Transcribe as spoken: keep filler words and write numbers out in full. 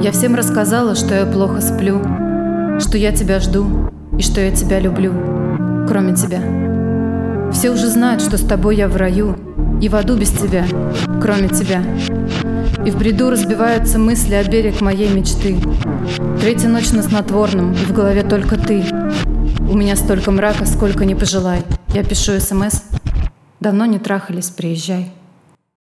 Я всем рассказала, что я плохо сплю, что я тебя жду и что я тебя люблю, кроме тебя. Все уже знают, что с тобой я в раю и в аду без тебя, кроме тебя. И в бреду разбиваются мысли о берег моей мечты. Третья ночь на снотворном, и в голове только ты. У меня столько мрака, сколько не пожелай. Я пишу СМС. Давно не трахались, приезжай.